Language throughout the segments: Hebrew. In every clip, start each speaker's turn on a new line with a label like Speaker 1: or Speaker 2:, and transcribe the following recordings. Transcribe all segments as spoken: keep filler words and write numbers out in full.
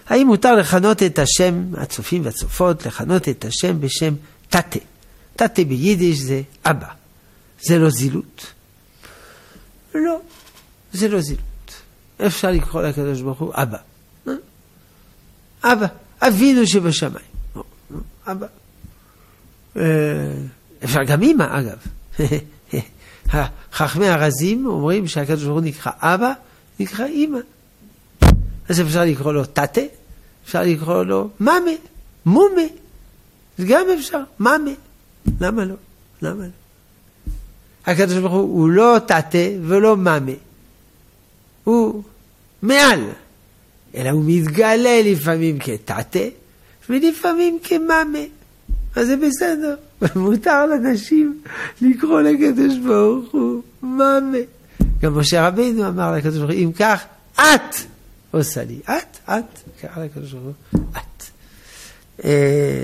Speaker 1: האם מותר לכנות את השם, הצופים והצופות, לכנות את השם בשם תתה? תתה ביידיש זה אבא. זה לא זילות? לא, זה לא זילות. אפשר לקרוא לקדוש ברוך הוא אבא. אבא, אבינו שבשמיים. אבא. אפשר גם אמא, אגב. חכמי הרזים אומרים שהקדוש ברוך הוא נקרא אבא, נקרא אמא. אז אפשר לקרוא לו תתה, אפשר לקרוא לו מאמה, מומה. זה גם אפשר, מאמה. למה לא? למה לא? הקדוש ברוך הוא הוא לא תתה ולא מאמה. הוא מעל. אלא הוא מתגלה לפעמים כתתה, ולפעמים כמאמה. אז זה בסדר. מותר לאנשים לקרוא לקדוש ברוך הוא מאמה. גם משה רבינו אמר לקדוש ברוך הוא, אם כך, את עושה לי. את, את, קרא לקדוש ברוך הוא, את. אה,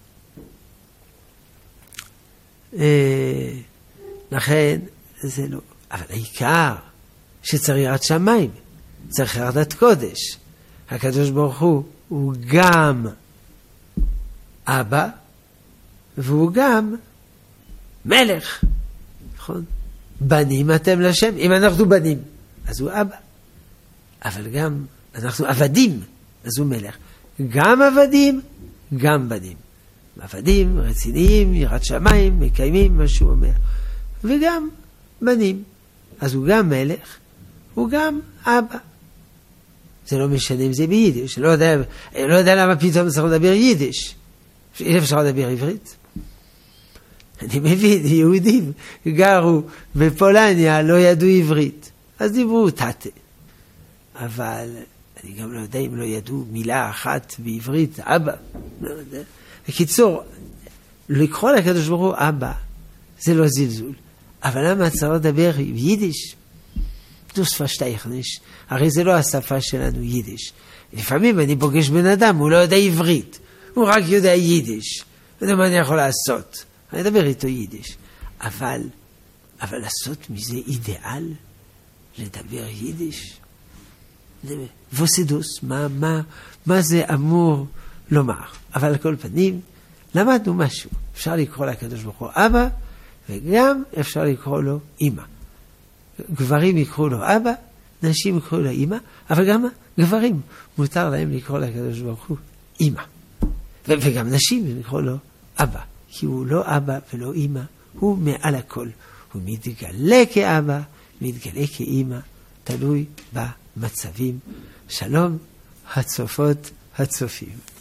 Speaker 1: אה, לכן, זה לא. אבל העיקר, שצריך יראת שמיים, צריך חרדת קודש. הקדוש ברוך הוא, הוא גם אבא, והוא גם מלך. נכון? בנים אתם לשם. אם אנחנו בנים, אז הוא אבא. אבל גם אנחנו עבדים, אז הוא מלך. גם עבדים, גם בנים. עבדים רציניים, יראת שמיים, מקיימים מה שהוא אומר. וגם בנים. אז הוא גם מלך, הוא גם אבא. זה לא משנה אם זה ביידיש. לא יודע, לא יודע למה פתאום צריך לדבר יידיש. אי אפשר לדבר עברית. אני מבין, יהודים גרו בפולניה, לא ידעו עברית. אז דיברו תתה. אבל אני גם לא יודע אם לא ידעו מילה אחת בעברית, אבא. לא יודע. בקיצור, לקרוא לקדוש ברוך הוא אבא, זה לא זלזול. אבל למה צריך לדבר יידיש? דוס פשטייכניש. הרי זה לא השפה שלנו יידיש. לפעמים אני פוגש בן אדם, הוא לא יודע עברית. הוא רק יודע יידיש. וזה מה אני יכול לעשות? אני אדבר איתו יידיש. אבל, אבל לעשות מזה אידיאל? לדבר יידיש? וסדוס, מה, מה, מה זה אמור לומר? אבל על כל פנים, למדנו משהו. אפשר לקרוא לקדוש ברוך הוא אבא, וגם אפשר לקרוא לו אמא. גברים יקראו לו אבא, נשים יקראו לו אמא, אבל גם גברים מותר להם לקרוא לקדוש ברוך הוא אמא. ו- וגם נשים יקראו לו אבא, כי הוא לא אבא ולא אמא, הוא מעל הכל. הוא מתגלה כאבא, מתגלה כאמא, תלוי במצבים. שלום הצופות הצופים.